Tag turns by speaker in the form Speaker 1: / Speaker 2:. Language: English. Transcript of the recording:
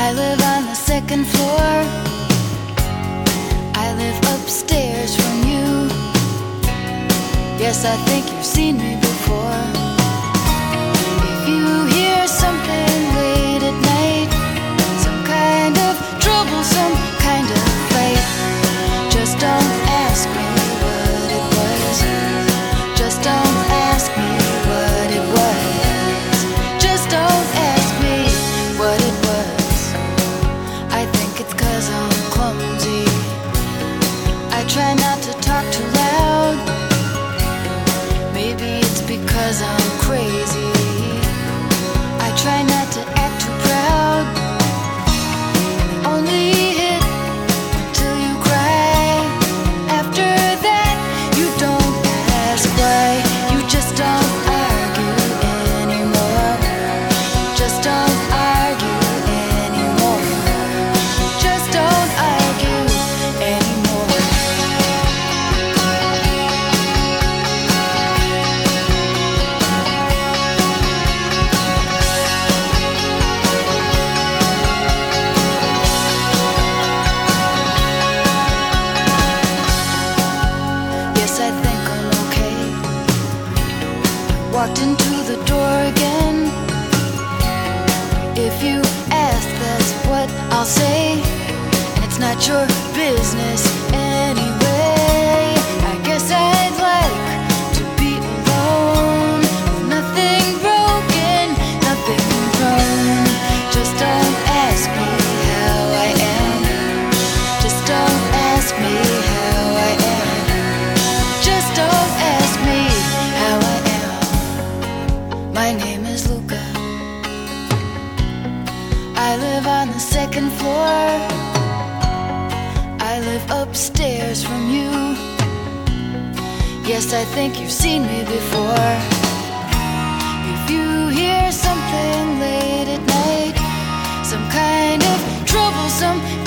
Speaker 1: I live on the second floor. I live upstairs from you. Yes, I think you've seen me before. If you hear something late at night, some kind of trouble, some kind of fight, just don't ask me what it was. Just don't ask me what it was. Just don't ask me what it was. I think it's 'cause I'm clumsy. I try not to talk too loud. Maybe it's because I'm crazy. I try not to act too proud. Only hit till you cry. After that, you don't ask why. You just don't argue anymore. Just don't argue anymore. Just don't argue anymore. Yes, I think I'm okay. Walked into the door again. If you ask, that's what I'll say. And it's not your business anyway. I guess I'd like to be alone. Nothing broken, nothing wrong. Just don't ask me how I am. Just don't ask me how I am. Just don't ask me how I am. My name is Luca. I live on the second floor. I live upstairs from you. Yes, I think you've seen me before. If you hear something late at night, some kind of trouble, some